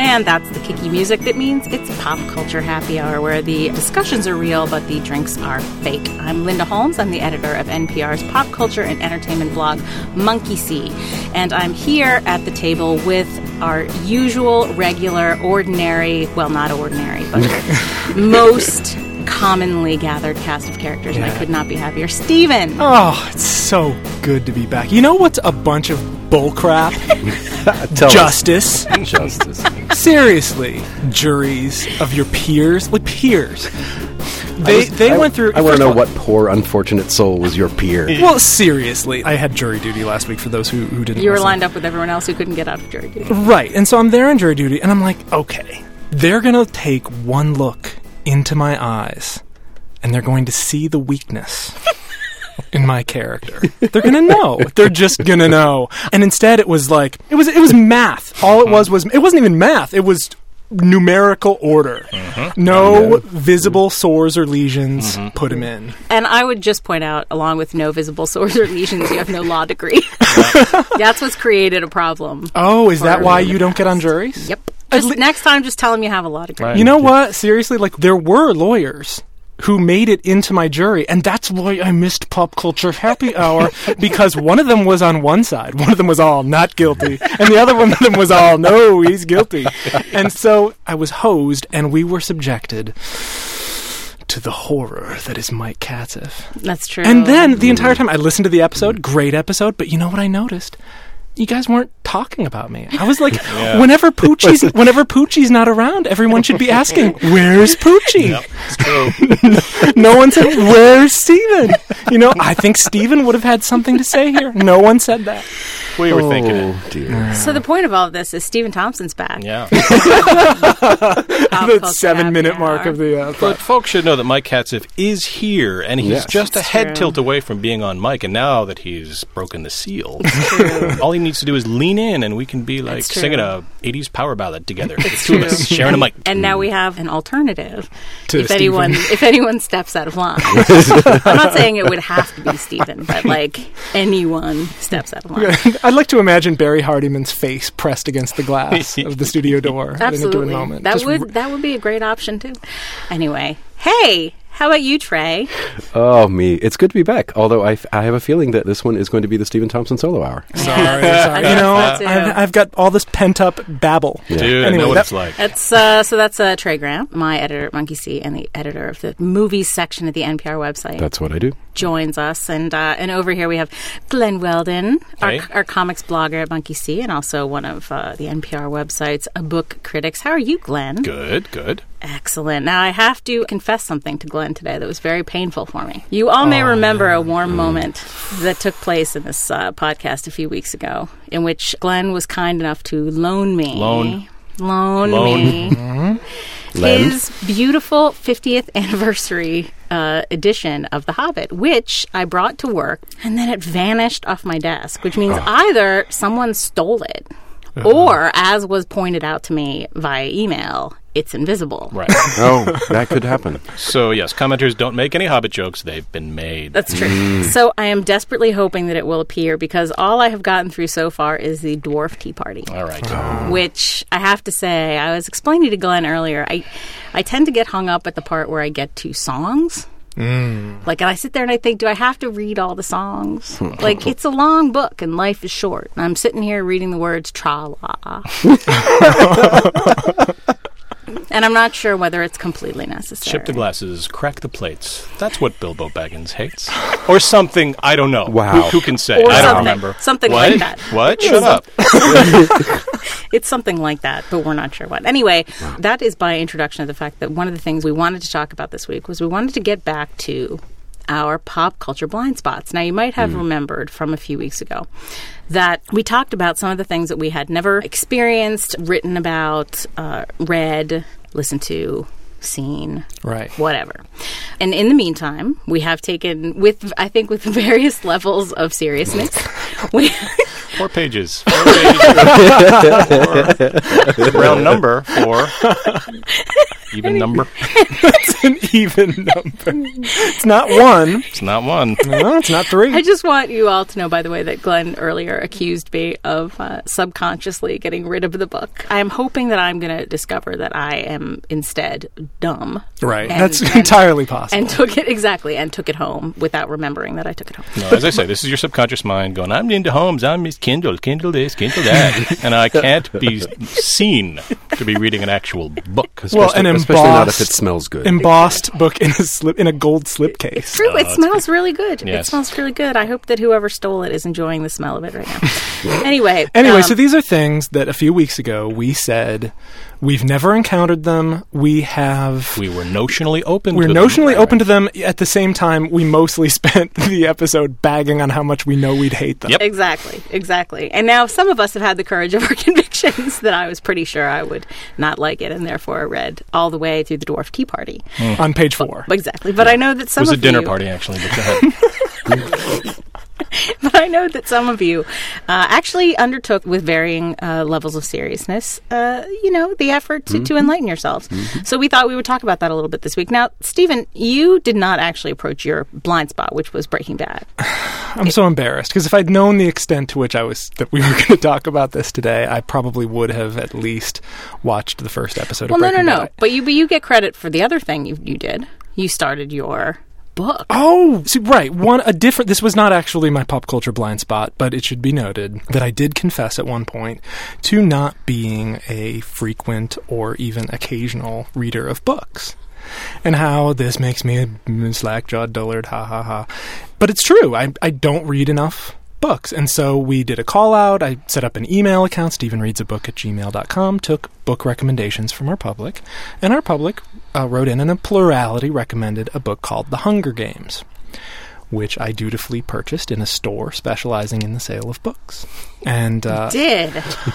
And that's the kicky music that means it's Pop Culture Happy Hour, where the discussions are real, but the drinks are fake. I'm Linda Holmes. I'm the editor of NPR's pop culture and entertainment blog, Monkey See. And I'm here at the table with our usual, regular, ordinary, well, not ordinary, but most commonly gathered cast of characters, and I could not be happier. Steven! Oh, it's so good to be back. You know what's a bunch of bullcrap? Justice. Justice. Seriously. Juries of your peers. Like, peers. They went through... I want to know what poor, unfortunate soul was your peer. Well, seriously. I had jury duty last week for those who didn't You were listen. lined up with everyone else who couldn't get out of jury duty. Right. And so I'm there on jury duty, and I'm like, okay, they're going to take one look into my eyes, and they're going to see the weakness in my character. They're going to know. They're just going to know. And instead, it was like, it was math. All it was, it wasn't even math. It was numerical order. No visible sores or lesions. Put them in. And I would just point out, along with no visible sores or lesions, you have no law degree. That's what's created a problem. Oh, is that why you don't get on juries? Yep. Next time, just tell them you have a law degree. Right. You know what? Seriously, like, there were lawyers who made it into my jury, and that's why I missed Pop Culture Happy Hour, because one of them was on one side. One of them was all not guilty, and the other one of them was all, no, he's guilty. And so I was hosed, and we were subjected to the horror that is Mike Katzeff. That's true. And then, the entire time, I listened to the episode, great episode, but you know what I noticed? You guys weren't talking about me. I was like, whenever Poochie's not around, everyone should be asking, where's Poochie? Yep, it's true. No one said, where's Steven? You know, I think Steven would have had something to say here. No one said that. We were thinking it. Oh, dear. So the point of all of this is Stephen Thompson's back. Yeah. The 7-minute mark of the... But folks should know that Mike Katzeff is here, and he's just a head tilt away from being on mic, and now that he's broken the seal, all he needs to do is lean in, and we can be like singing a 80s power ballad together. The two of us sharing a mic. And now we have an alternative To if anyone steps out of line. I'm not saying it would have to be Stephen, but like anyone steps out of line. I'd like to imagine Barry Hardiman's face pressed against the glass of the studio door at any given Absolutely. moment. That Just would be a great option too. Anyway, hey, how about you, Trey? Oh, me. It's good to be back, although I have a feeling that this one is going to be the Stephen Thompson solo hour. Sorry. I You know, thought so, too. I've got all this pent-up babble. Yeah. Dude, I Anyway, know what that- it's like. That's Trey Graham, my editor at Monkey See and the editor of the movies section of the NPR website. That's what I do. Joins us, and over here we have Glenn Weldon, Hey. our comics blogger at Monkey See, and also one of the NPR website's book critics. How are you, Glenn? Good. Excellent. Now I have to confess something to Glenn today that was very painful for me. You all may remember a warm moment that took place in this podcast a few weeks ago, in which Glenn was kind enough to loan me his beautiful 50th anniversary edition of The Hobbit, which I brought to work, and then it vanished off my desk, which means either someone stole it, or, as was pointed out to me via email, it's invisible. Right. Oh, that could happen. So, yes, commenters don't make any Hobbit jokes. They've been made. That's true. So I am desperately hoping that it will appear, because all I have gotten through so far is the Dwarf Tea Party. All right. Which I have to say, I was explaining to Glenn earlier, I tend to get hung up at the part where I get to songs. Like, and I sit there and I think, do I have to read all the songs? Like, it's a long book and life is short. And I'm sitting here reading the words tra-la. And I'm not sure whether it's completely necessary. Chip the glasses, crack the plates. That's what Bilbo Baggins hates. Or something, I don't know. Wow. Who can say? Or I don't something. remember. Something What? like that. What? Shut up. It's something like that, but we're not sure what. Anyway, that is by introduction of the fact that one of the things we wanted to talk about this week was we wanted to get back to our pop culture blind spots. Now, you might have remembered from a few weeks ago that we talked about some of the things that we had never experienced, written about, read, listened to, seen, Right. whatever. And in the meantime, we have taken, with various levels of seriousness, we... 4 pages. 4 pages. Round number 4. Even number? It's an even number. It's not 1. It's not 1. No, it's not 3. I just want you all to know, by the way, that Glenn earlier accused me of subconsciously getting rid of the book. I am hoping that I'm going to discover that I am instead dumb. Right. That's entirely possible. And took it home without remembering that I took it home. No, as I say, this is your subconscious mind going, I'm Linda Holmes, I'm Miss Kindle this, Kindle that. And I can't be seen to be reading an actual book. Especially not if it smells good. Embossed book in a gold slipcase. It's true. It smells really good. Yes. It smells really good. I hope that whoever stole it is enjoying the smell of it right now. Anyway, so these are things that a few weeks ago we said we've never encountered them. We were notionally open to them. We're notionally open to them. At the same time, we mostly spent the episode bagging on how much we know we'd hate them. Yep. Exactly. And now some of us have had the courage of our convictions that I was pretty sure I would not like it, and therefore I read all the way through the Dwarf Tea Party. On page 4. Exactly. But I know that some of you... It was a dinner party, actually, but go ahead. But I know that some of you actually undertook, with varying levels of seriousness, the effort to enlighten yourselves. Mm-hmm. So we thought we would talk about that a little bit this week. Now, Stephen, you did not actually approach your blind spot, which was Breaking Bad. I'm so embarrassed, because if I'd known the extent to which that we were going to talk about this today, I probably would have at least watched the first episode of Breaking Bad. No. But you get credit for the other thing you did. You started your book. Oh, see, right. This was not actually my pop culture blind spot, but it should be noted that I did confess at one point to not being a frequent or even occasional reader of books. And how this makes me a slack-jawed dullard, ha ha ha. But it's true. I don't read enough books. And so we did a call-out. I set up an email account, stephenreadsabook@gmail.com, took book recommendations from our public, and our public wrote in a plurality recommended a book called The Hunger Games, which I dutifully purchased in a store specializing in the sale of books. And did.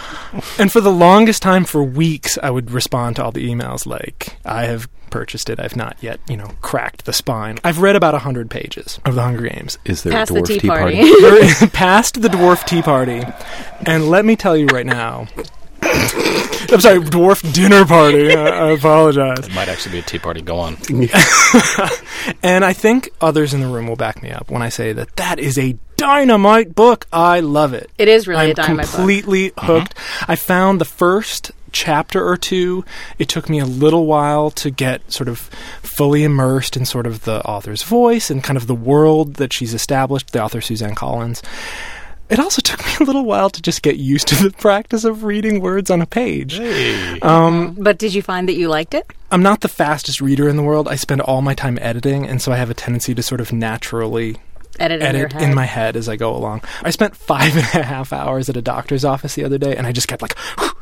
And for the longest time, for weeks, I would respond to all the emails like, I have purchased it. I've not yet, cracked the spine. I've read about 100 pages of The Hunger Games. Is there Past a Dwarf Tea Party? Past the Dwarf Tea Party. And let me tell you right now... I'm sorry, Dwarf Dinner Party. I apologize. It might actually be a tea party. Go on. And I think others in the room will back me up when I say that is a dynamite book. I love it. It is really a dynamite book. I'm completely hooked. I found the first chapter or two. It took me a little while to get sort of fully immersed in sort of the author's voice and kind of the world that she's established, the author Suzanne Collins. It also took me a little while to just get used to the practice of reading words on a page. Hey. But did you find that you liked it? I'm not the fastest reader in the world. I spend all my time editing, and so I have a tendency to sort of naturally edit in my head as I go along. I spent 5.5 hours at a doctor's office the other day, and I just kept like...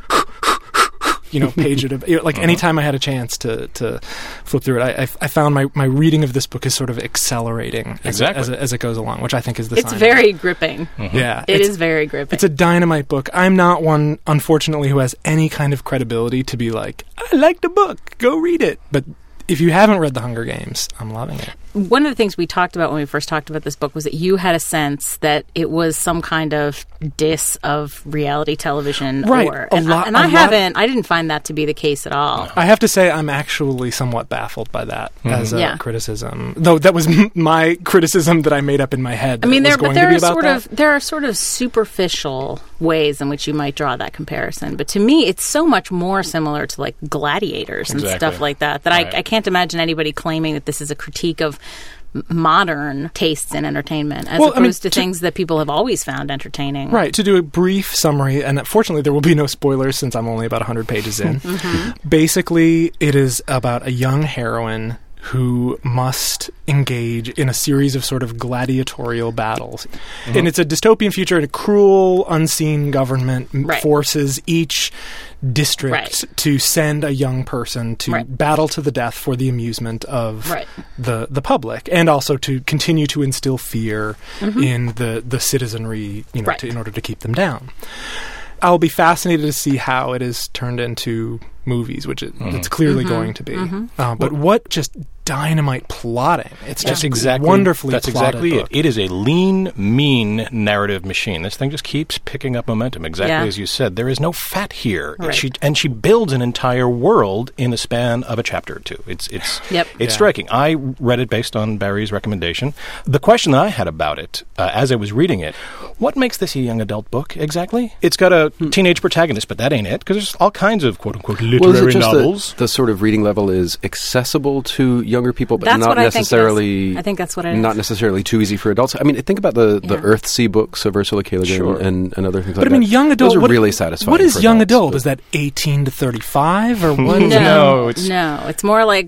page it. Anytime I had a chance to flip through it, I found my reading of this book is sort of accelerating as it goes along, which I think is the sign. It's very gripping. Mm-hmm. Yeah. It is very gripping. It's a dynamite book. I'm not one, unfortunately, who has any kind of credibility to be like, I like the book, go read it. But if you haven't read The Hunger Games, I'm loving it. One of the things we talked about when we first talked about this book was that you had a sense that it was some kind of diss of reality television. Right. I didn't find that to be the case at all. I have to say I'm actually somewhat baffled by that as a criticism. Though that was my criticism that I made up in my head. There are sort of superficial ways in which you might draw that comparison. But to me, it's so much more similar to like Gladiators and stuff like that I can't imagine anybody claiming that this is a critique of modern tastes in entertainment as opposed to things that people have always found entertaining. Right. To do a brief summary, and fortunately there will be no spoilers since I'm only about 100 pages in. Mm-hmm. Basically, it is about a young heroine who must engage in a series of sort of gladiatorial battles. Mm-hmm. And it's a dystopian future, and a cruel, unseen government forces each district to send a young person to battle to the death for the amusement of the public, and also to continue to instill fear in the citizenry, in order to keep them down. I'll be fascinated to see how it is turned into movies, which it's clearly going to be. But what just dynamite plotting. It's just exactly wonderfully That's plotted exactly book. it. It is a lean, mean narrative machine. This thing just keeps picking up momentum, exactly as you said. There is no fat here. Right. She builds an entire world in the span of a chapter or two. It's striking. I read it based on Barry's recommendation. The question that I had about it, as I was reading it, what makes this a young adult book exactly? It's got a teenage protagonist, but that ain't it, because there's all kinds of quote-unquote literary novels. The sort of reading level is accessible to younger people, but That's not what necessarily... I think that's what it is. Not necessarily too easy for adults. I mean, think about the Earthsea books of Ursula K. Le Guin and other things like that. But I mean, young adult... Those are really satisfying. What is for young adults, adult? Is that 18 to 35 or what? No, it's more like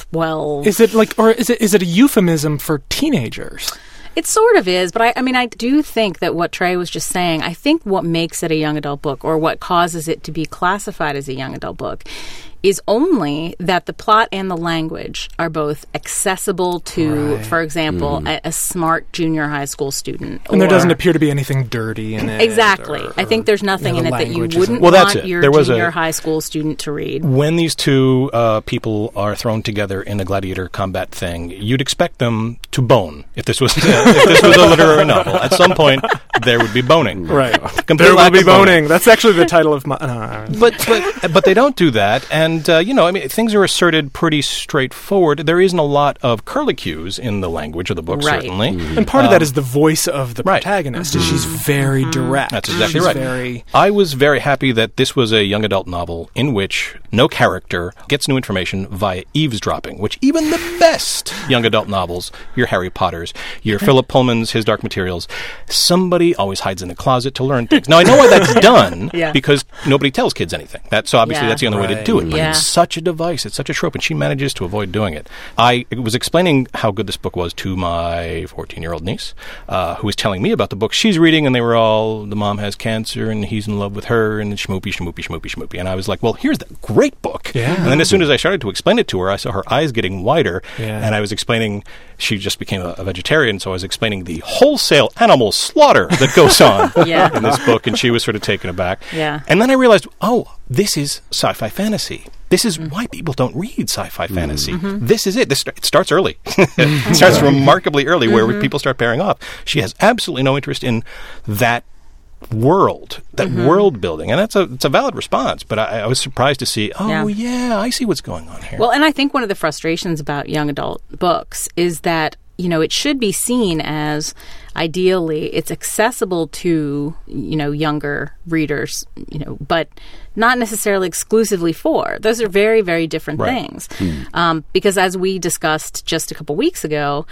12. Is it like, or is it a euphemism for teenagers? It sort of is, but I do think that what Trey was just saying, I think what makes it a young adult book, or what causes it to be classified as a young adult book, is only that the plot and the language are both accessible to, for example, a smart junior high school student. And there doesn't appear to be anything dirty in it. Exactly. I think there's nothing in it that you wouldn't that's want it. your junior high school student to read. When these two people are thrown together in a gladiator combat thing, you'd expect them to bone. If this was a literary novel, at some point there would be boning. Right. There will be boning. That's actually the title of my... But they don't do that, and things are asserted pretty straightforward. There isn't a lot of curlicues in the language of the book, certainly. Mm-hmm. And part of that is the voice of the protagonist. She's very direct. That's exactly right. I was very happy that this was a young adult novel in which no character gets new information via eavesdropping, which even the best young adult novels, your Harry Potters, your Philip Pullman's His Dark Materials, somebody always hides in the closet to learn things. Now, I know why that's done, because nobody tells kids anything. So obviously that's the only way to do it. But it's such a device. It's such a trope, and she manages to avoid doing it. I was explaining how good this book was to my 14-year-old niece, who was telling me about the book she's reading, and they were all, the mom has cancer, and he's in love with her, and schmoopy, schmoopy, schmoopy, schmoopy. And I was like, well, here's the great book. Yeah. And then as soon as I started to explain it to her, I saw her eyes getting wider, and I was explaining, she just became a vegetarian, so I was explaining the wholesale animal slaughter that goes on in this book, and she was sort of taken aback. Yeah. And then I realized, this is sci-fi fantasy. This is why people don't read sci-fi fantasy. Mm-hmm. This is it. It starts early. It starts remarkably early, where people start pairing off. She has absolutely no interest in that world, world building, and it's a valid response. But I was surprised to see, I see what's going on here. Well, and I think one of the frustrations about young adult books is that it should be seen as, ideally, it's accessible to, younger readers, but not necessarily exclusively for. Those are very, very different things. Because as we discussed just a couple weeks ago,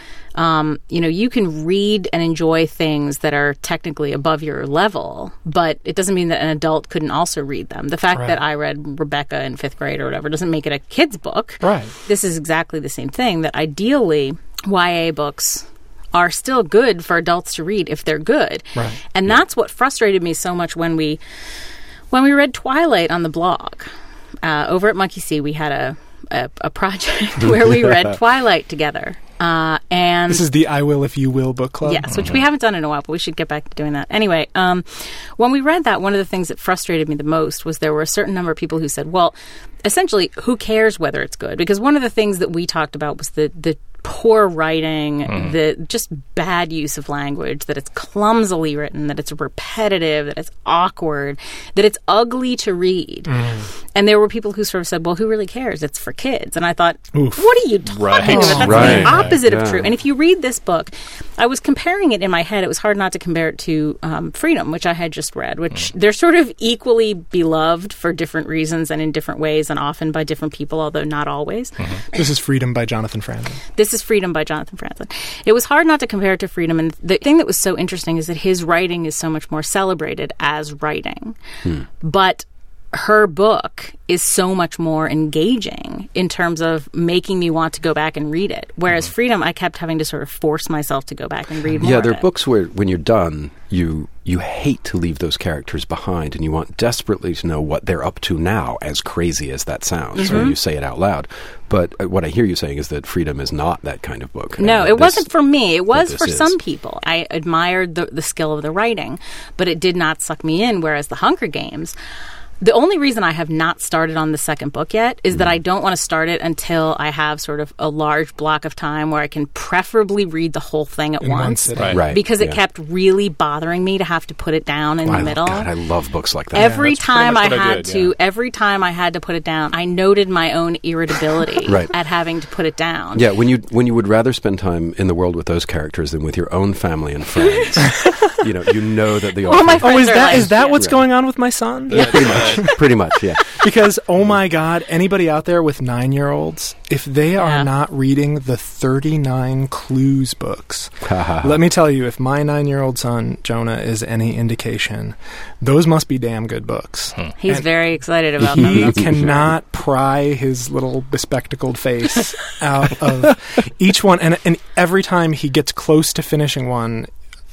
you can read and enjoy things that are technically above your level, but it doesn't mean that an adult couldn't also read them. The fact that I read Rebecca in 5th grade or whatever doesn't make it a kid's book. Right. This is exactly the same thing, that ideally YA books are still good for adults to read if they're good. Right. And that's what frustrated me so much when we read Twilight on the blog. Over at Monkey See, we had a project where we read Twilight together. And this is the I Will If You Will book club? Yes, which we haven't done in a while, but we should get back to doing that. Anyway, when we read that, one of the things that frustrated me the most was there were a certain number of people who said, well, essentially, who cares whether it's good? Because one of the things that we talked about was the poor writing, the just bad use of language, that it's clumsily written, that it's repetitive, that it's awkward, that it's ugly to read. And there were people who sort of said, well, who really cares? It's for kids. And I thought, what are you talking about? That's the opposite of true. And if you read this book, I was comparing it in my head. It was hard not to compare it to Freedom, which I had just read, which they're sort of equally beloved for different reasons and in different ways and often by different people, although not always. This is Freedom by Jonathan Franzen. This is Freedom by Jonathan Franzen. It was hard not to compare it to Freedom, and the thing that was so interesting is that his writing is so much more celebrated as writing. But her book is so much more engaging in terms of making me want to go back and read it. Whereas Freedom, I kept having to sort of force myself to go back and read more. Yeah, there are books where when you're done, you hate to leave those characters behind, and you want desperately to know what they're up to now, as crazy as that sounds when you say it out loud. But what I hear you saying is that Freedom is not that kind of book. No, it wasn't for me. It was for some people. I admired the skill of the writing, but it did not suck me in, whereas The Hunger Games, The only reason I have not started on the second book yet is that I don't want to start it until I have sort of a large block of time where I can preferably read the whole thing at once. Right. Because it kept really bothering me to have to put it down in the middle. God, I love books like that. Every time I had to put it down, I noted my own irritability at having to put it down. Yeah, when you would rather spend time in the world with those characters than with your own family and friends, you know that the author... Is that what's going on with my son? Yeah. Pretty much, yeah. Because, oh my God, anybody out there with 9-year-olds, if they are not reading the 39 Clues books, let me tell you, if my 9-year-old son, Jonah, is any indication, those must be damn good books. He's very excited about them. He cannot pry his little bespectacled face out of each one. And every time he gets close to finishing one,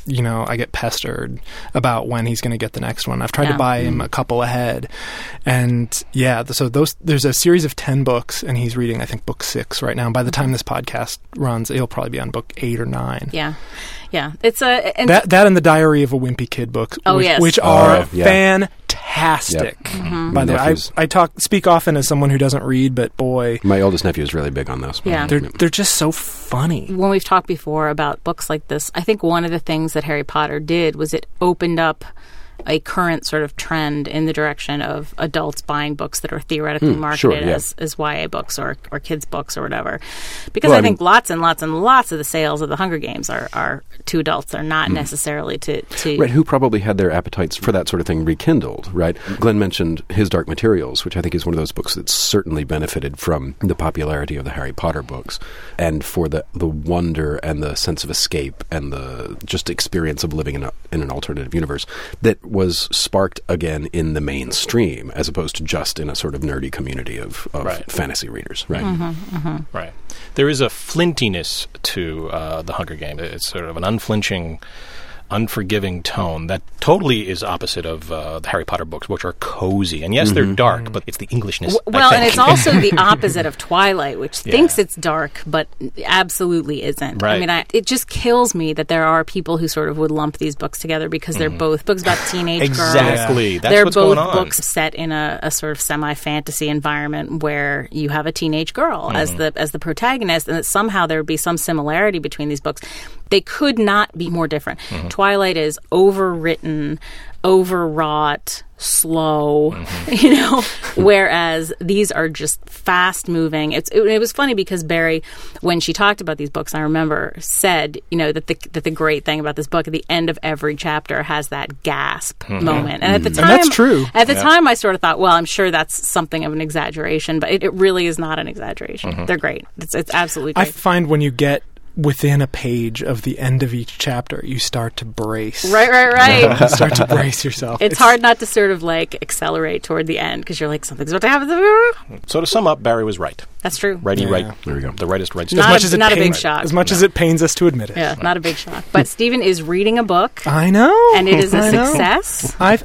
I get pestered about when he's going to get the next one. I've tried to buy him a couple ahead. And so there's a series of 10 books, and he's reading, I think, book 6 right now. And by the time this podcast runs, he'll probably be on book 8 or 9. Yeah. Yeah. It's that and the Diary of a Wimpy Kid book, which are fantastic. Yep. By the way, I speak often as someone who doesn't read, but boy, my oldest nephew is really big on those. Yeah. They're just so funny. When we've talked before about books like this, I think one of the things that Harry Potter did was it opened up a current sort of trend in the direction of adults buying books that are theoretically marketed as YA books or kids' books or whatever. Because I think lots and lots and lots of the sales of the Hunger Games are to adults. They're not necessarily to... Right, who probably had their appetites for that sort of thing rekindled, right? Glenn mentioned His Dark Materials, which I think is one of those books that certainly benefited from the popularity of the Harry Potter books and for the wonder and the sense of escape and the just experience of living in an alternative universe that was sparked again in the mainstream as opposed to just in a sort of nerdy community of fantasy readers, right? Right. There is a flintiness to the Hunger Games. It's sort of an unflinching, unforgiving tone that totally is opposite of the Harry Potter books, which are cozy. And yes, they're dark, but it's the Englishness. Well, and it's also the opposite of Twilight, which thinks it's dark, but absolutely isn't. Right. I mean, it just kills me that there are people who sort of would lump these books together because they're both books about teenage girls. Exactly. That's they're what's both going on. books set in a sort of semi-fantasy environment where you have a teenage girl as the protagonist, and that somehow there would be some similarity between these books. They could not be more different. Twilight is overwritten, overwrought, slow, whereas these are just fast-moving. It was funny because Barry, when she talked about these books, I remember, said, that the great thing about this book, at the end of every chapter, has that gasp moment. And at the time... And that's true. At the time, I sort of thought, well, I'm sure that's something of an exaggeration, but it really is not an exaggeration. They're great. It's absolutely great. I find when you get within a page of the end of each chapter, you start to brace. Right. You start to brace yourself. It's hard not to sort of accelerate toward the end because you're like, something's about to happen. So to sum up, Barry was right. That's true. Righty, right. There we go. The rightest right. Not a big shock. As much as it pains us to admit it. Yeah, not a big shock. But Stephen is reading a book. I know. And it is a success. I've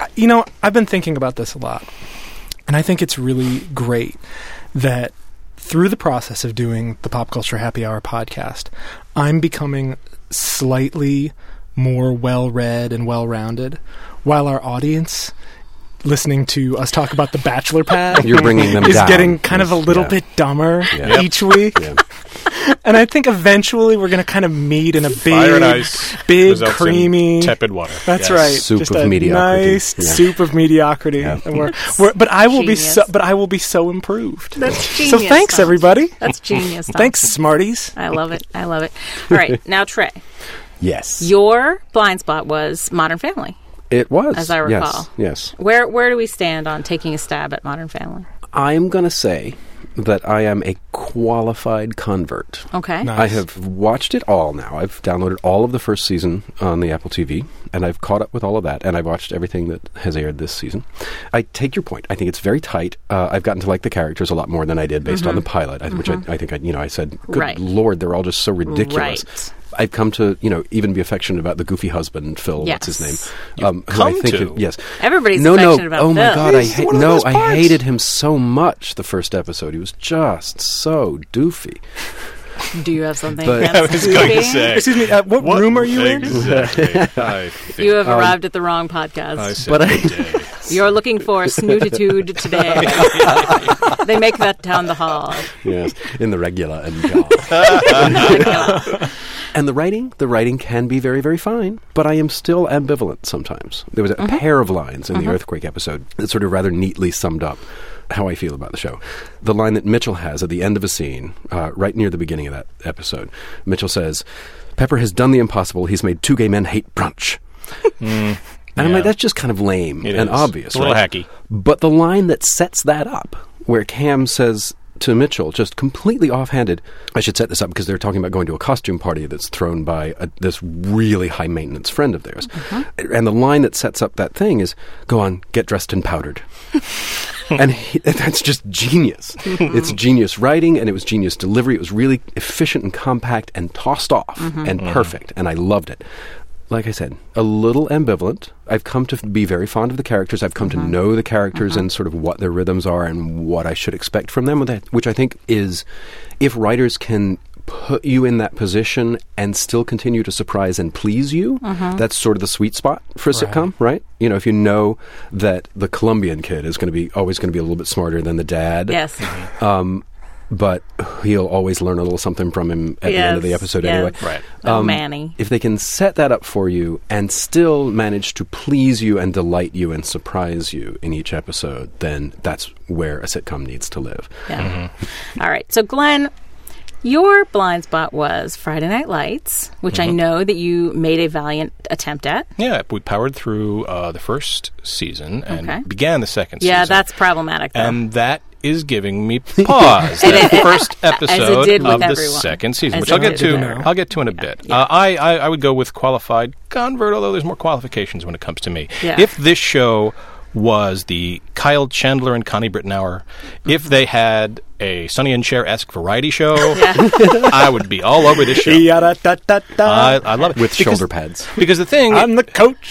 been thinking about this a lot. And I think it's really great that through the process of doing the Pop Culture Happy Hour podcast, I'm becoming slightly more well-read and well-rounded, while our audience, listening to us talk about the Bachelor Pad, you're bringing them is down. Getting kind of a little bit dumber each week. Yeah. And I think eventually we're going to kind of meet in a Fire and ice big, creamy, tepid water. That's right. Soup just of mediocrity. Nice soup of mediocrity. Yeah. And but I will be so improved. That's genius. So thanks, everybody. That's genius. Thanks, Smarties. I love it. All right, now Trey. Yes. Your blind spot was Modern Family. It was, as I recall. Yes. Where do we stand on taking a stab at Modern Family? I'm going to say that I am a qualified convert. Okay. Nice. I have watched it all now. I've downloaded all of the first season on the Apple TV, and I've caught up with all of that, and I've watched everything that has aired this season. I take your point. I think it's very tight. I've gotten to like the characters a lot more than I did based on the pilot, which I think I said, good Lord, they're all just so ridiculous. Right. I've come to, even be affectionate about the goofy husband, Phil, what's his name? Yes. Everybody's affectionate about Phil. Oh my God, I hated him so much the first episode. He was just so doofy. Do you have something? I was going to say. Excuse me, what room are you in? Exactly. You have arrived at the wrong podcast. I said You're looking for snootitude today. They make that down the hall. Yes, in the regular and And the writing can be very, very fine, but I am still ambivalent sometimes. There was a pair of lines in the Earthquake episode that sort of rather neatly summed up how I feel about the show. The line that Mitchell has at the end of a scene, right near the beginning of that episode, Mitchell says, "Pepper has done the impossible. He's made two gay men hate brunch." And I'm like, that's just kind of lame and obvious. It's a little hacky. But the line that sets that up, where Cam says to Mitchell, just completely offhanded, I should set this up because they're talking about going to a costume party that's thrown by this really high-maintenance friend of theirs. And the line that sets up that thing is, "Go on, get dressed and powdered." And that's just genius. It's genius writing, and it was genius delivery. It was really efficient and compact and tossed off and perfect, and I loved it. Like I said, a little ambivalent. I've come to be very fond of the characters. I've come to know the characters and sort of what their rhythms are and what I should expect from them, which I think is, if writers can put you in that position and still continue to surprise and please you, that's sort of the sweet spot for a sitcom, right? You know, if you know that the Colombian kid is always going to be a little bit smarter than the dad. Yes. But he'll always learn a little something from him at the end of the episode anyway. Right. Manny. If they can set that up for you and still manage to please you and delight you and surprise you in each episode, then that's where a sitcom needs to live. Yeah. All right. So, Glenn, your blind spot was Friday Night Lights, which I know that you made a valiant attempt at. Yeah, we powered through the first season and began the second season. Yeah, that's problematic, though. And that is giving me pause. That first episode of the second season, which I'll get to in a bit. Yeah. I would go with qualified convert, although there's more qualifications when it comes to me. Yeah. If this show was the Kyle Chandler and Connie Brittenauer, if they had a Sonny and Cher-esque variety show, I would be all over this show. I love it. With shoulder pads. Because the thing... I'm the coach.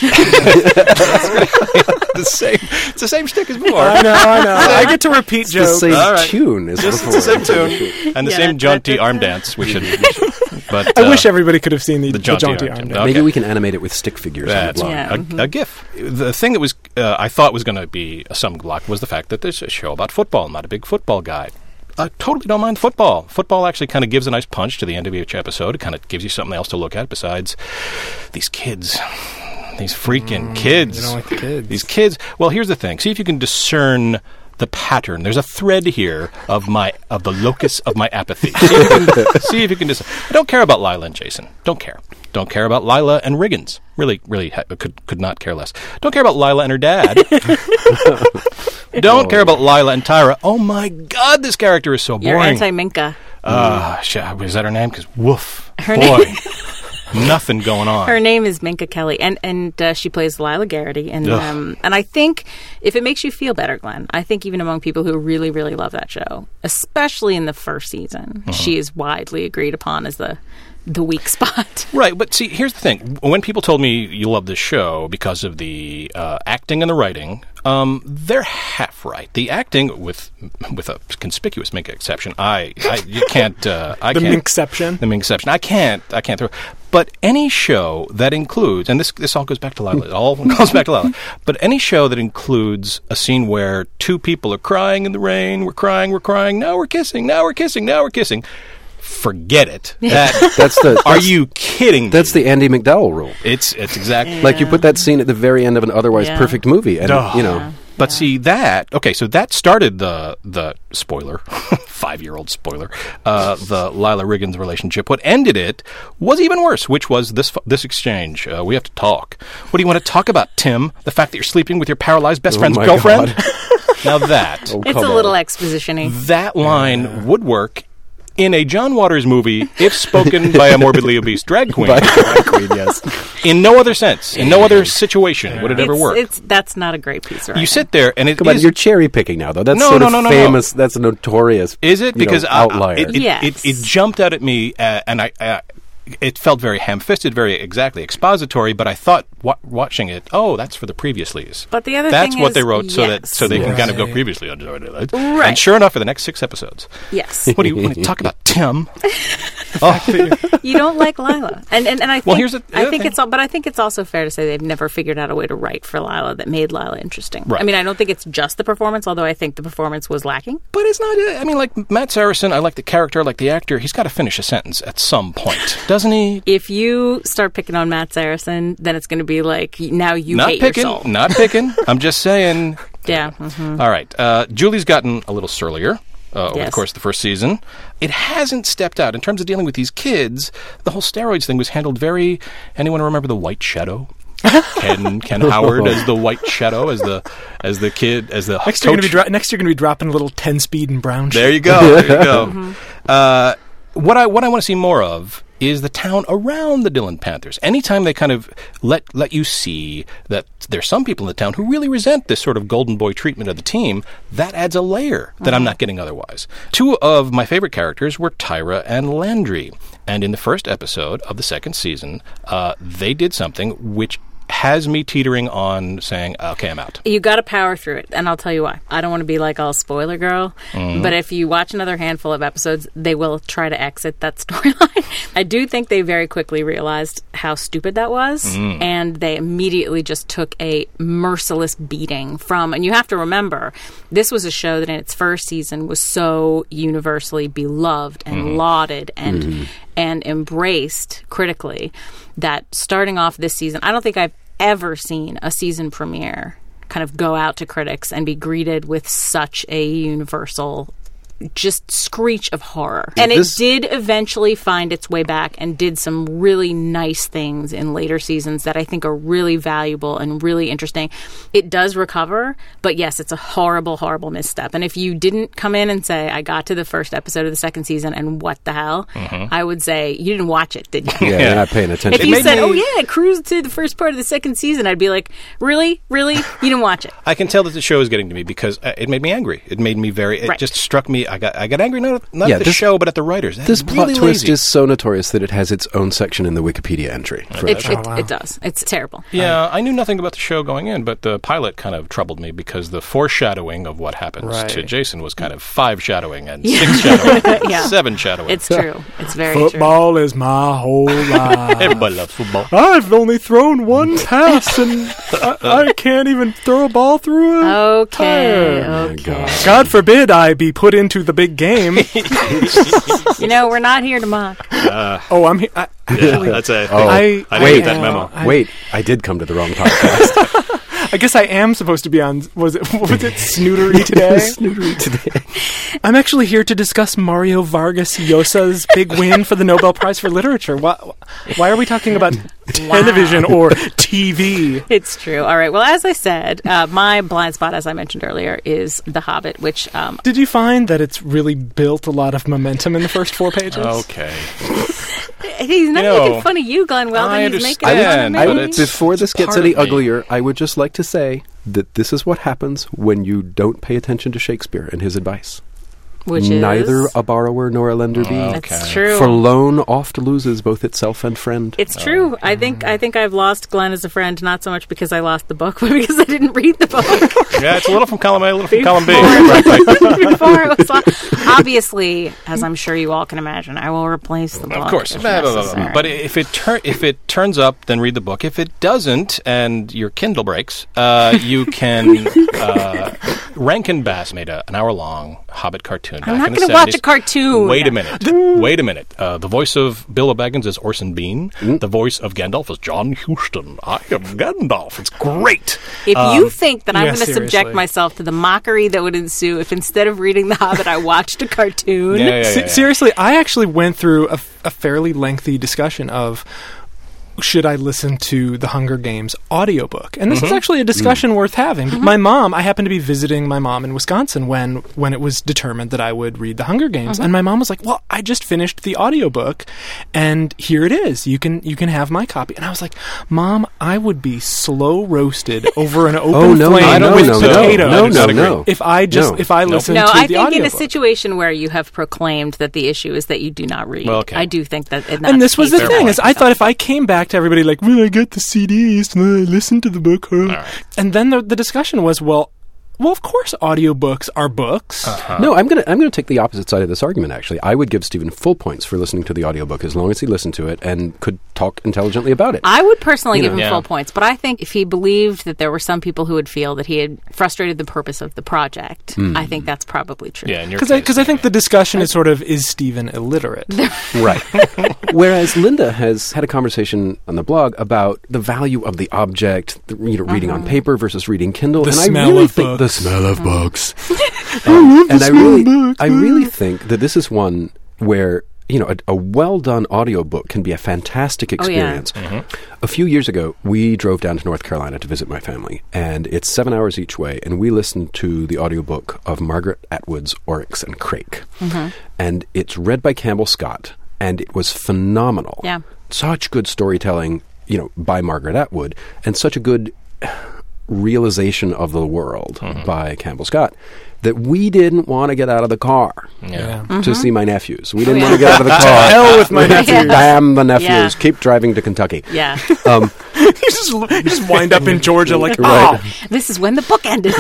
It's the same shtick as before. I know. I get to repeat jokes. The same tune as It's before. the same tune. And the same jaunty arm dance. We should... But, I wish everybody could have seen the jaunty arm dance. dance. Okay. Maybe we can animate it with stick figures on the blog. A GIF. The thing that was I thought was going to be a stumbling block was the fact that there's a show about football. I'm not a big football guy. I totally don't mind football. Football actually kind of gives a nice punch to the end of each episode. It kind of gives you something else to look at besides these kids. These freaking kids. You don't like the kids. These kids. Well, here's the thing. See if you can discern the pattern. There's a thread here of the locus of my apathy. See if you can discern. I don't care about Lila and Jason. Don't care. Don't care about Lila and Riggins. Really, could not care less. Don't care about Lila and her dad. Don't care about Lila and Tyra. Oh my God, this character is so boring. You're anti-Minka. Is that her name? Because woof, Her boy, name- nothing going on. Her name is Minka Kelly, and she plays Lila Garrity. And I think if it makes you feel better, Glenn, I think even among people who really, really love that show, especially in the first season, she is widely agreed upon as the weak spot. Right, but see, here's the thing. When people told me you love this show because of the acting and the writing, they're half right. The acting, with a conspicuous Mink exception, you can't. The Minkception. The Minkception. I can't throw. But any show that includes, and this all goes back to Lila. It all goes back to Lila. But any show that includes a scene where two people are crying in the rain, we're crying, now we're kissing, now we're kissing, now we're kissing. Forget it. Are you kidding me? That's the Andy McDowell rule. It's exactly like you put that scene at the very end of an otherwise perfect movie, and But see that. Okay, so that started the spoiler, 5-year-old spoiler. The Lila Riggins relationship. What ended it was even worse, which was this exchange. We have to talk. What do you want to talk about, Tim? The fact that you're sleeping with your paralyzed best friend's girlfriend. Now that it's a little exposition-y. That line would work in a John Waters movie if spoken by a morbidly obese drag queen. Yes. In no other sense, in no other situation would it ever work. That's not a great piece, right? You sit there and Come on, you're cherry picking now, though. That's famous. That's a notorious. Is it? Because outlier. It jumped out at me, and it felt very ham-fisted, very exactly expository, but I thought watching it, that's for the previouslys. But the other That's thing what is, they wrote so they can kind of go Right. previously on Joy Daylight. Right. And sure enough, for the next 6 episodes. Yes. What do you want to talk about, Tim? You don't like Lila, and I think here's the other thing. but I think it's also fair to say they've never figured out a way to write for Lila that made Lila interesting. Right. I mean, I don't think it's just the performance, although I think the performance was lacking. But it's not. I mean, like Matt Saracen, I like the character, I like the actor. He's got to finish a sentence at some point, doesn't he? If you start picking on Matt Saracen, then it's going to be like now you Not hate picking. your soul. Not picking. I'm just saying. Yeah. Mm-hmm. All right. Julie's gotten a little surlier. Over the Yes. course of the first season. It hasn't stepped out. In terms of dealing with these kids, the whole steroids thing was handled very... Anyone remember the White Shadow? Ken Howard as the White Shadow, as the kid, as the Next coach. you're going to be dropping a little 10-speed and brown shit. There you go. There you go. Mm-hmm. What I want to see more of is the town around the Dillon Panthers. Anytime they kind of let you see that there's some people in the town who really resent this sort of golden boy treatment of the team, that adds a layer that I'm not getting otherwise. 2 of my favorite characters were Tyra and Landry. And in the first episode of the second season, they did something which has me teetering on saying, okay, I'm out. You got to power through it, and I'll tell you why. I don't want to be like all spoiler girl, but if you watch another handful of episodes, they will try to exit that storyline. I do think they very quickly realized how stupid that was, and they immediately just took a merciless beating from, and you have to remember, this was a show that in its first season was so universally beloved and lauded and embraced critically that starting off this season, I don't think I've ever seen a season premiere kind of go out to critics and be greeted with such a universal just screech of horror. And it did eventually find its way back and did some really nice things in later seasons that I think are really valuable and really interesting. It does recover, but yes, it's a horrible, horrible misstep. And if you didn't come in and say, I got to the first episode of the second season and what the hell, I would say, you didn't watch it, did you? Yeah, you're not paying attention. If you said, cruise to the first part of the second season, I'd be like, really? Really? You didn't watch it. I can tell that the show is getting to me because it made me angry. It made me it just struck me. I got angry not at the show, but at the writers. This really plot twist lazy. is so notorious that it has its own section in the Wikipedia entry. For that show. It does. It's terrible. Yeah, I knew nothing about the show going in, but the pilot kind of troubled me because the foreshadowing of what happens to Jason was kind of 5 shadowing and 6 shadowing, 7 shadowing. It's true. It's very Football is my whole life. Everybody loves football. I've only thrown one pass and I can't even throw a ball through a tire. Okay. God forbid I be put into the big game. We're not here to mock. I'm here. That's a. Oh, I didn't get that memo. Wait, I did come to the wrong podcast. I guess I am supposed to be on. Was it Snootery today? Snootery today. I'm actually here to discuss Mario Vargas Llosa's big win for the Nobel Prize for Literature. Why are we talking about television or TV? It's true. All right. Well, as I said, my blind spot, as I mentioned earlier, is The Hobbit, which... Did you find that it's really built a lot of momentum in the first 4 pages? Okay. He's not making fun of you, Glenn Weldon. He's making fun of me. Before this gets any uglier, I would just like to say that this is what happens when you don't pay attention to Shakespeare and his advice. Which Neither is? a borrower nor a lender be. That's true. For loan oft loses both itself and friend. It's true. I think I've lost Glenn as a friend, not so much because I lost the book, but because I didn't read the book. Yeah, it's a little from column A, a little from column B. Before it was obviously, as I'm sure you all can imagine, I will replace the book. Of course. if necessary. But if it turns up, then read the book. If it doesn't, and your Kindle breaks, you can... Rankin Bass made an hour-long Hobbit cartoon back in the 70s. I'm not going to watch a cartoon. Wait a minute. The voice of Bilbo Baggins is Orson Bean. The voice of Gandalf is John Huston. I am Gandalf. It's great. If you think that I'm going to seriously. subject myself to the mockery that would ensue if instead of reading The Hobbit I watched a cartoon... Seriously, I actually went through a fairly lengthy discussion of should I listen to the Hunger Games audiobook? And this is actually a discussion worth having. My mom, I happened to be visiting my mom in Wisconsin when it was determined that I would read the Hunger Games. And my mom was like, well, I just finished the audiobook and here it is. You can have my copy. And I was like, Mom, I would be slow roasted over an open flame with potatoes if I listened to the audiobook. No, I think in a situation where you have proclaimed that the issue is that you do not read, I do think that and this was the thing, is I thought if I came back to everybody like, well, I got the CDs, I listened to the book, and then the discussion was, well, of course audiobooks are books. No, I'm gonna take the opposite side of this argument, actually. I would give Stephen full points for listening to the audiobook as long as he listened to it and could talk intelligently about it. I would personally give him full points, but I think if he believed that there were some people who would feel that he had frustrated the purpose of the project, I think that's probably true. Yeah, because I think the discussion is sort of, is Stephen illiterate? Right. Whereas Linda has had a conversation on the blog about the value of the object, reading on paper versus reading Kindle. The smell of books. I really think that this is one where a well-done audiobook can be a fantastic experience. A few years ago, we drove down to North Carolina to visit my family, and it's 7 hours each way, and we listened to the audiobook of Margaret Atwood's Oryx and Crake. And it's read by Campbell Scott, and it was phenomenal. Yeah. Such good storytelling, by Margaret Atwood, and such a good realization of the world by Campbell Scott, that we didn't want to get out of the car to see my nephews. We didn't want to get out of the car. Hell with my nephews. Damn the nephews. Yeah. Keep driving to Kentucky. Yeah. You just wind up in Georgia like, this is when the book ended.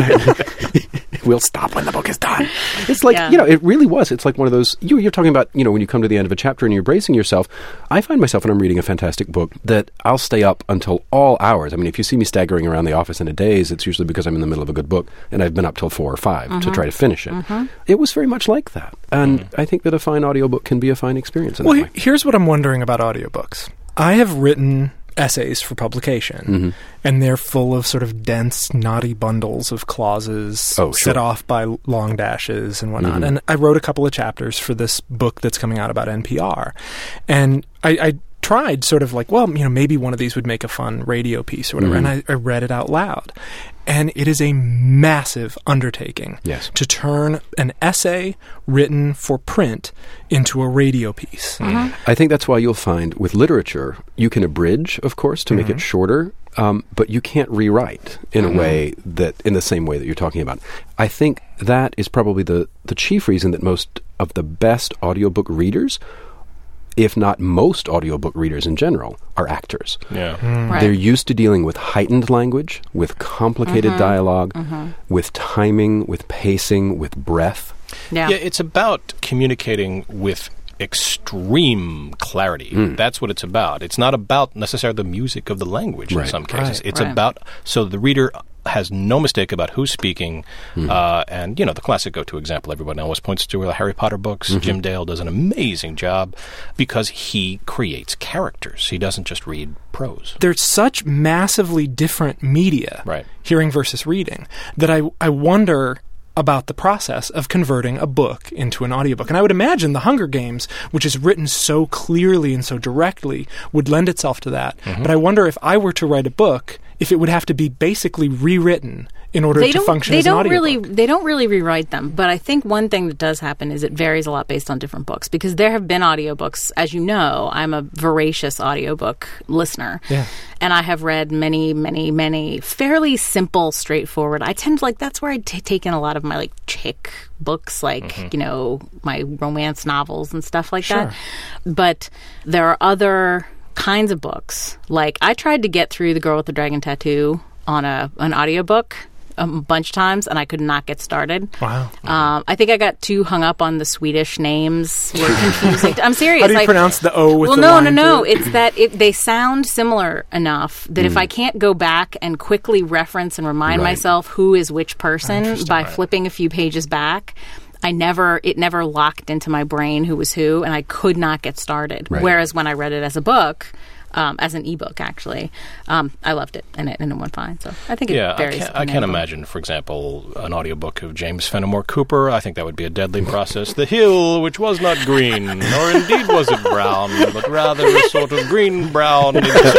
We'll stop when the book is done. It's like, it really was. It's like one of those, you're talking about, when you come to the end of a chapter and you're bracing yourself. I find myself when I'm reading a fantastic book that I'll stay up until all hours. I mean, if you see me staggering around the office in a daze, it's usually because I'm in the middle of a good book and I've been up till 4 or 5 to try to finish it. It was very much like that. And I think that a fine audiobook can be a fine experience in that way. Here's what I'm wondering about audiobooks. I have written essays for publication, and they're full of sort of dense, knotty bundles of clauses set off by long dashes and whatnot. And I wrote a couple of chapters for this book that's coming out about NPR. And I tried sort of like, well, maybe one of these would make a fun radio piece or whatever. And I read it out loud. And it is a massive undertaking to turn an essay written for print into a radio piece. I think that's why you'll find with literature, you can abridge, of course, to make it shorter, but you can't rewrite in a way that, in the same way that you're talking about. I think that is probably the chief reason that most of the best audiobook readers, if not most audiobook readers in general, are actors. Right. They're used to dealing with heightened language, with complicated dialogue, with timing, with pacing, with breath. Yeah, it's about communicating with extreme clarity. That's what it's about. It's not about necessarily the music of the language in some cases. It's about, so the reader has no mistake about who's speaking. And, the classic go-to example everyone always points to are the Harry Potter books. Jim Dale does an amazing job because he creates characters. He doesn't just read prose. There's such massively different media, hearing versus reading, that I wonder about the process of converting a book into an audiobook. And I would imagine The Hunger Games, which is written so clearly and so directly, would lend itself to that. But I wonder if I were to write a book, if it would have to be basically rewritten in order to function as an audiobook. They don't really rewrite them, but I think one thing that does happen is it varies a lot based on different books, because there have been audiobooks, as you know, I'm a voracious audiobook listener, and I have read many, many, many fairly simple, straightforward. I tend to that's where I take in a lot of my chick books, my romance novels and stuff like that. But there are other kinds of books. I tried to get through The Girl with the Dragon Tattoo on an audiobook a bunch of times, and I could not get started. Wow. I think I got too hung up on the Swedish names. Were confusing. I'm serious. How do you pronounce the O with the line? No. It's that they sound similar enough that if I can't go back and quickly reference and remind myself who is which person by flipping a few pages back, it never locked into my brain who was who, and I could not get started. Whereas when I read it as a book, as an ebook, actually. I loved it, and it went fine. So I think it varies. I can't imagine, for example, an audiobook of James Fenimore Cooper. I think that would be a deadly process. The hill, which was not green, nor indeed was it brown, but rather a sort of green-brown.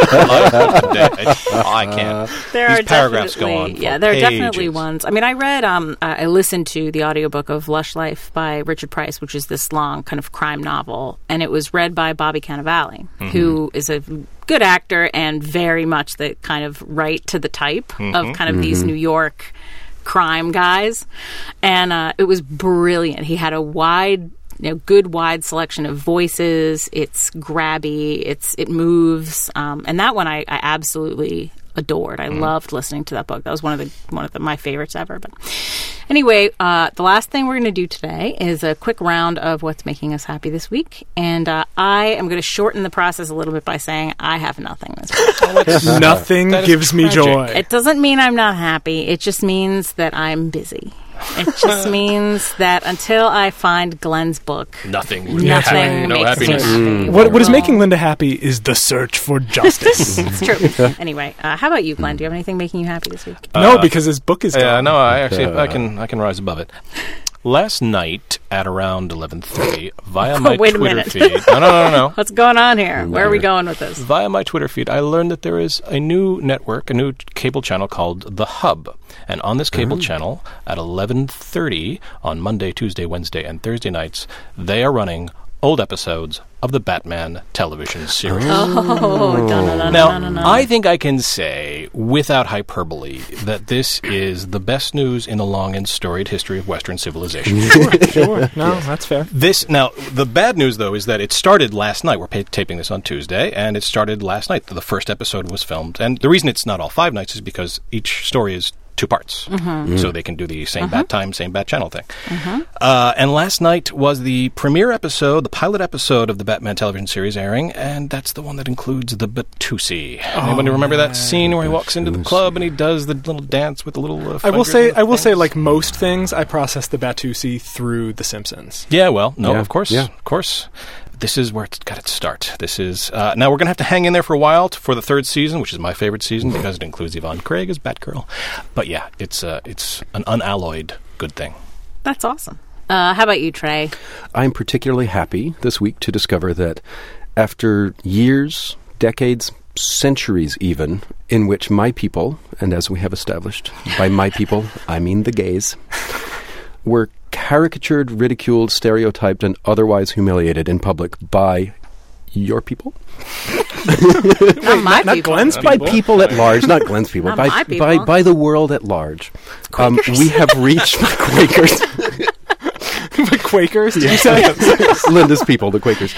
I can't. These paragraphs go on for there are definitely pages. ones. I mean, I listened to the audiobook of Lush Life by Richard Price, which is this long kind of crime novel, and it was read by Bobby Cannavale, who is a good actor and very much the kind of right to the type of kind of these New York crime guys. And it was brilliant. He had a good wide selection of voices. It's grabby. It moves. And that one I absolutely adored. I loved listening to that book. That was one of my favorites ever. But anyway, the last thing we're going to do today is a quick round of what's making us happy this week. And I am going to shorten the process a little bit by saying I have nothing this week. Nothing gives me joy. It doesn't mean I'm not happy. It just means that I'm busy. It just means that until I find Glenn's book, nothing makes me happiness. happy. What is making Linda happy is the search for justice. It's true. Anyway, how about you, Glenn? Do you have anything making you happy this week? No, because his book is gone. Yeah, no, I can rise above it. Last night at around 11:30, via my Wait a Twitter minute. feed. No. What's going on here? Where are we going with this? Via my Twitter feed, I learned that there is a new network, a new cable channel called The Hub. And on this cable channel, at 11:30 on Monday, Tuesday, Wednesday, and Thursday nights, they are running old episodes of the Batman television series. Now, I think I can say, without hyperbole, that this is the best news in the long and storied history of Western civilization. Sure. No, that's fair. Now, the bad news, though, is that it started last night. We're taping this on Tuesday, and it started last night. The first episode was filmed. And the reason it's not all 5 nights is because each story is 2 parts. So they can do the same bat time, same bat channel thing. And last night was the premiere episode, the pilot episode of the Batman television series airing, and that's the one that includes the Batusi. Anybody remember that scene where he walks into the club and he does the little dance with the little I will say, like most things, I process the Batusi through The Simpsons. Yeah, well, no, Yeah. of course. Yeah. Of course. This is where it's got its start. This is now we're going to have to hang in there for a while for the 3rd season, which is my favorite season because it includes Yvonne Craig as Batgirl. But yeah, it's an unalloyed good thing. That's awesome. How about you, Trey? I'm particularly happy this week to discover that after years, decades, centuries even, in which my people, and as we have established, by my people, I mean the gays, were caricatured, ridiculed, stereotyped, and otherwise humiliated in public by your people? Not my not people. Glenn's By people at large, not Glenn's people, Not by, my people. by the world at large. We have reached Quakers. The Quakers, did you say? Linda's people, the Quakers.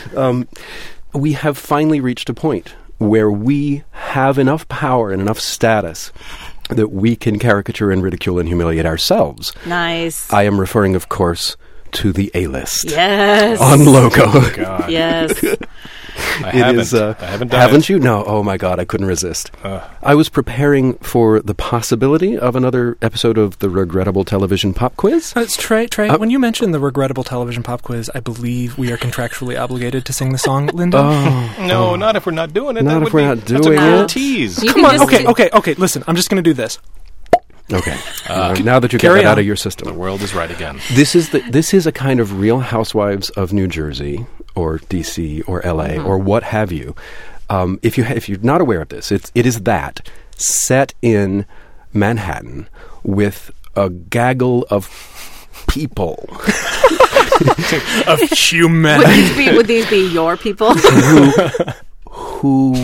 We have finally reached a point where we have enough power and enough status that we can caricature and ridicule and humiliate ourselves. Nice. I am referring, of course, to the A-list. Yes. On Logo. God. Yes. I haven't done haven't it. you? No. Oh my God, I couldn't resist. I was preparing for the possibility of another episode of the regrettable television pop quiz. It's Trey, when you mentioned the regrettable television pop quiz, I believe we are contractually obligated to sing the song, Linda. No, not if we're not doing it. Not if we're not that's a doing cruel it. tease. You Come can on, just okay, listen, I'm just going to do this. Okay. Now that you get carry that out on. of your The system. world is right again. This is a kind of Real Housewives of New Jersey or DC or LA or what have you. If you're not aware of this, it is that set in Manhattan with a gaggle of people Of humanity. would these be your people? who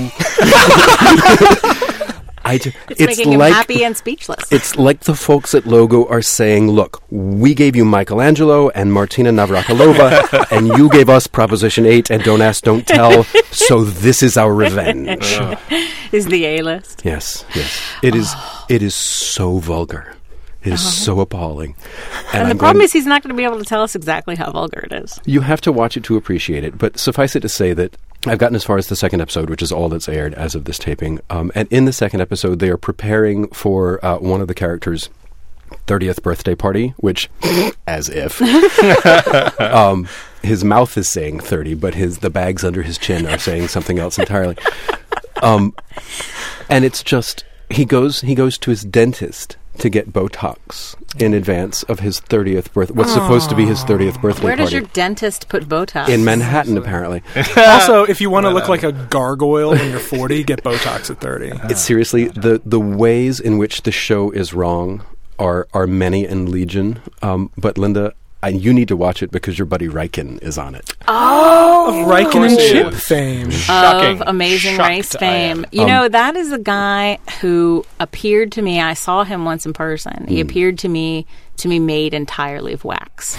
It's making him happy and speechless. It's like the folks at Logo are saying, look, we gave you Michelangelo and Martina Navratilova, and you gave us Proposition 8 and Don't Ask, Don't Tell, so this is our revenge. Is the A-list. Yes. It is so vulgar. It is so appalling. And the problem is he's not going to be able to tell us exactly how vulgar it is. You have to watch it to appreciate it, but suffice it to say that I've gotten as far as the 2nd episode, which is all that's aired as of this taping. And in the 2nd episode, they are preparing for one of the characters 30th birthday party, which, as if, his mouth is saying 30, but the bags under his chin are saying something else entirely. And it's just, he goes to his dentist to get Botox in advance of his 30th birthday. What's supposed to be his 30th birthday Where does party. your dentist put Botox? In Manhattan, apparently. Also, if you want to look like a gargoyle when you're 40, get Botox at 30. It's seriously, the ways in which the show is wrong are many and legion. But Linda, you need to watch it because your buddy Riken is on it. Oh, Riken and Chip fame. Shocking. Of Amazing Shocked Race I am. fame. You know, that is a guy who appeared to me, I saw him once in person. He appeared to me made entirely of wax.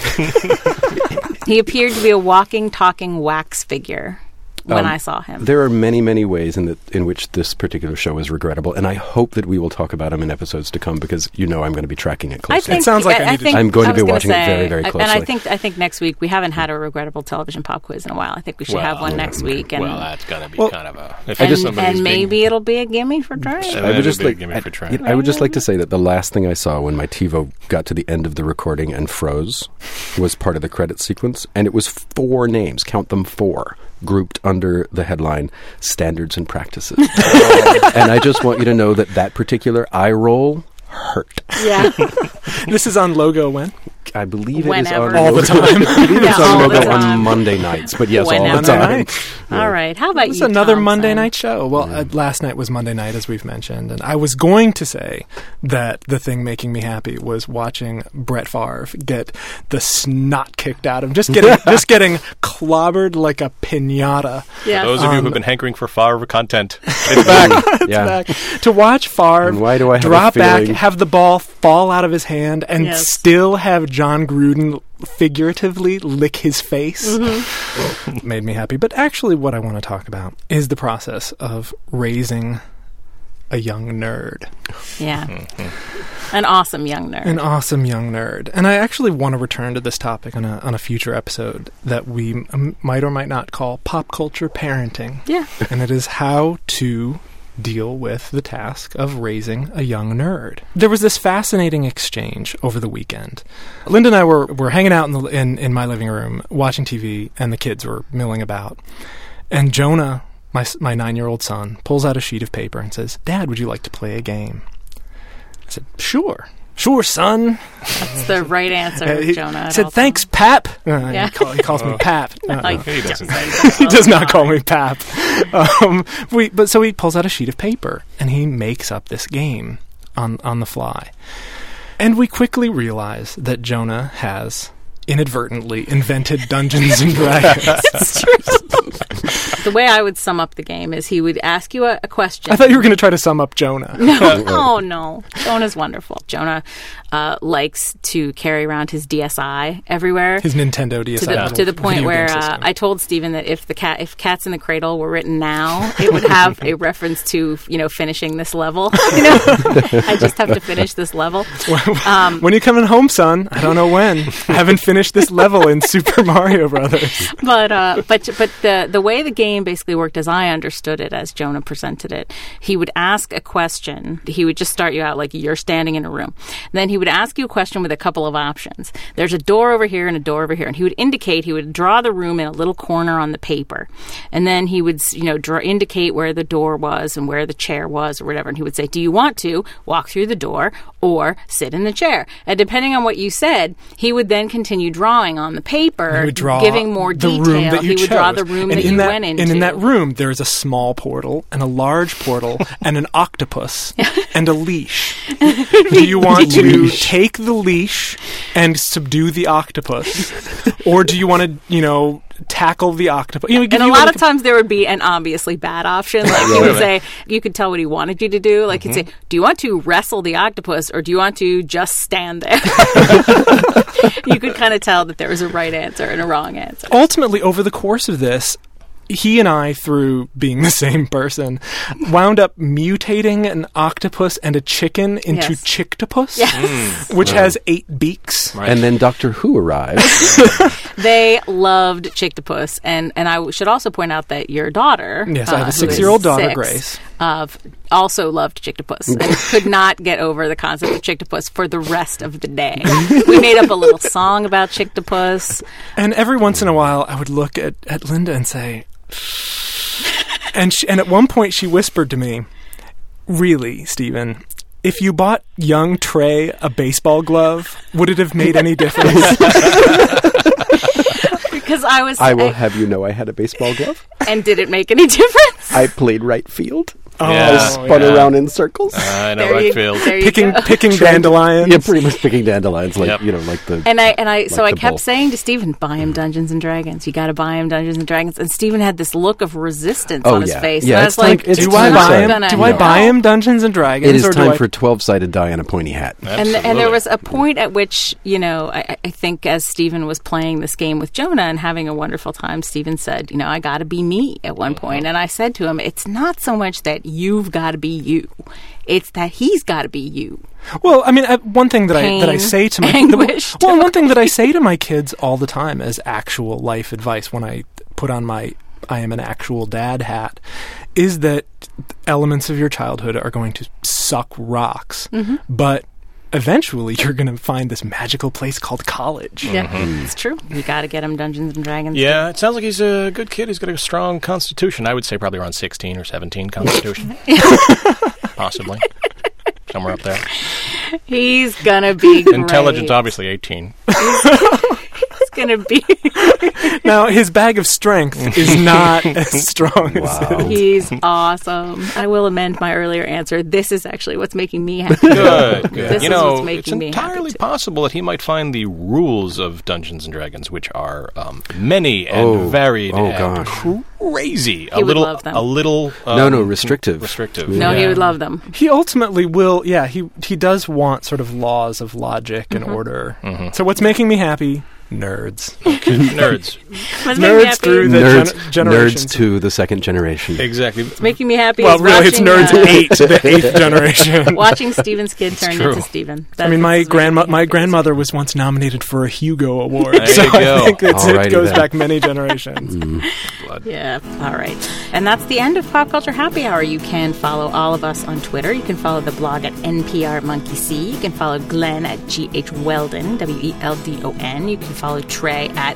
He appeared to be a walking, talking wax figure when I saw him. There are many, many ways in which this particular show is regrettable, and I hope that we will talk about them in episodes to come because I'm going to be tracking it closely. It sounds like I'm going to be watching it very, very closely. And I think next week, we haven't had a regrettable television pop quiz in a while. I think we should have one next week. And, that's going to be kind of a... And maybe it'll be a gimme for trying. I would just like to say that the last thing I saw when my TiVo got to the end of the recording and froze was part of the credit sequence, and it was 4 names, count them 4, grouped under the headline Standards and Practices. And I just want you to know that particular eye roll hurt. Yeah. This is on Logo when? I believe Whenever. it is on All the time. I believe it's on all the Logo time. on Monday nights, but yes, Whenever. all the time. All right. How about It's you, another Thompson? Monday night show. Well, last night was Monday night, as we've mentioned, and I was going to say that the thing making me happy was watching Brett Favre get the snot kicked out of him, just getting clobbered like a piñata. Yeah. Those of you who have been hankering for Favre content, it's back. Yeah. To watch Favre And why do I have drop a back, feeling- have the ball fall out of his hand, and Yes. still have John Gruden figuratively lick his face made me happy. But actually what I want to talk about is the process of raising a young nerd. Yeah. An awesome young nerd. An awesome young nerd. And I actually want to return to this topic on a future episode that we might or might not call pop culture parenting. Yeah. And it is how to deal with the task of raising a young nerd. There was this fascinating exchange over the weekend. Linda and I were hanging out in my living room watching TV, and the kids were milling about. And Jonah, my 9-year-old son, pulls out a sheet of paper and says, "Dad, would you like to play a game?" I said, "Sure. Sure, son." That's the right answer, He Jonah. at all said, "Thanks, Pap." Yeah. He calls me Pap. Like, He doesn't. He does not call me Pap. So he pulls out a sheet of paper and he makes up this game on the fly. And we quickly realize that Jonah has inadvertently invented Dungeons and Dragons. It's true. The way I would sum up the game is he would ask you a question. I thought you were going to try to sum up Jonah. No, oh no. Jonah's wonderful. Jonah likes to carry around his DSi everywhere. His Nintendo DSi. To the point video where game system. I told Stephen that if Cats in the Cradle were written now, it would have a reference to finishing this level. I just have to finish this level. When are you coming home, son? I don't know when. I haven't finished this level in Super Mario Brothers. But the way the game basically worked, as I understood it, as Jonah presented it, he would ask a question. He would just start you out like you're standing in a room. Then he would ask you a question with a couple of options. There's a door over here and a door over here, and he would draw the room in a little corner on the paper, and then he would indicate where the door was and where the chair was or whatever, and he would say, "Do you want to walk through the door or sit in the chair?" And depending on what you said, he would then continue drawing on the paper, giving more the detail. room that you he would chose. draw the room that you went into. And in that room, there's a small portal and a large portal and an octopus and a leash. Do you want to take the leash and subdue the octopus? Or do you want to, tackle the octopus? And a lot of times there would be an obviously bad option. Like he would say, you could tell what he wanted you to do. Like he'd say, "Do you want to wrestle the octopus or do you want to just stand there?" You could kind of tell that there was a right answer and a wrong answer. Ultimately, over the course of this, he and I, through being the same person, wound up mutating an octopus and a chicken into Chicktopus, which has 8 beaks. Right. And then Doctor Who arrived. They loved Chicktopus, and I should also point out that your daughter, yes, I have a who is 6-year-old daughter, 6, Grace. also loved Chicktopus and could not get over the concept of Chicktopus for the rest of the day. We made up a little song about Chicktopus. And every once in a while, I would look at Linda and say, and at one point she whispered to me, "Really, Stephen, if you bought young Trey a baseball glove, would it have made any difference?" Because I will have you know I had a baseball glove. And did it make any difference? I played right field. Yeah. I spun around in circles. I know There right you- field. there you Picking go. dandelions. Yeah, pretty much picking dandelions, like Yep. like the. And I so I the kept bull. saying to Stephen, buy him Dungeons and Dragons. You got to buy him Dungeons and Dragons. And Stephen had this look of resistance Oh, on his yeah. face. Yeah, and I it's was like, time- it's Do time I to buy say- him? gonna Do I help. buy him Dungeons and Dragons? It is or do time I- for 12-sided die in a pointy hat. And there was a point at which, I think as Stephen was playing this game with Jonah and having a wonderful time, Stephen said, I got to be me at one point. And I said to him, it's not so much that you've got to be you. It's that he's got to be you. Well, I mean, one thing that I Pain, say to my anguish, one thing that I say to my kids all the time as actual life advice when I put on my I am an actual dad hat is that elements of your childhood are going to suck rocks, but eventually you're going to find this magical place called college. Yeah, it's true. You got to get him Dungeons and Dragons. Yeah, it sounds like he's a good kid. He's got a strong constitution. I would say probably around 16 or 17 constitution. Possibly. Somewhere up there. He's going to be great. Intelligence, obviously 18. He's going to be... Now, his bag of strength is not as strong as He's awesome. I will amend my earlier answer. This is actually what's making me happy. Good. This is what's making it's me happy, entirely too. possible that he might find the rules of Dungeons and Dragons, which are many and varied and crazy. He would love them. A little restrictive. Restrictive. No, he Yeah. would love them. He ultimately will, he does want sort of laws of logic and order. So what's making me happy? Nerds. Nerds. What's making me Nerds happy? through the Nerds generations. to the second generation. Exactly. What's making me happy Well, is really, it's watching, Nerds 8, the 8th generation. watching Stephen's kid turn true. into Stephen. I mean, my grandmother was once nominated for a Hugo Award, There so you go. I think it Alrighty goes then. back many generations. Yeah, all right. And that's the end of Pop Culture Happy Hour. You can follow all of us on Twitter. You can follow the blog at NPR Monkey C. You can follow Glenn at GH Weldon, WELDON. You can follow Trey at...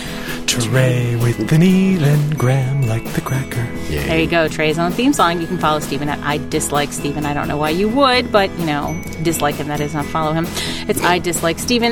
Trey with the Neil and Graham like the cracker. There you go, Trey's own theme song. You can follow Stephen at I Dislike Stephen. I don't know why you would, but, dislike him, that is, not follow him. It's I Dislike Stephen,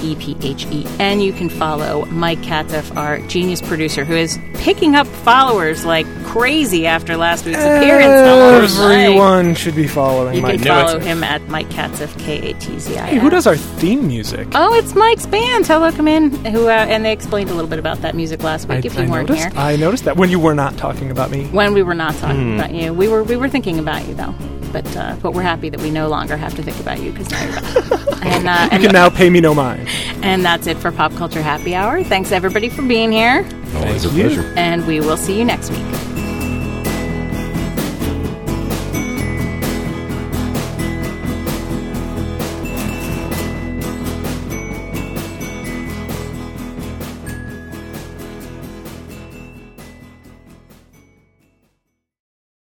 STEPHEN. You can follow Mike Katzeff, our genius producer, who is picking up followers like crazy after last week's appearance. Hello, Mike. Everyone should be following You Mike. can follow him at Mike Katzeff, KATZIF. Hey, who does our theme music? Oh, it's Mike's band, Hello Come In, who and they explained a little bit about that music last week, if you weren't noticed, here. I noticed that when you were not talking about me. When we were not talking about you. We were thinking about you, though. But we're happy that we no longer have to think about you, because now you're back. You can now pay me no mind. And that's it for Pop Culture Happy Hour. Thanks, everybody, for being here. Always a pleasure. And we will see you next week.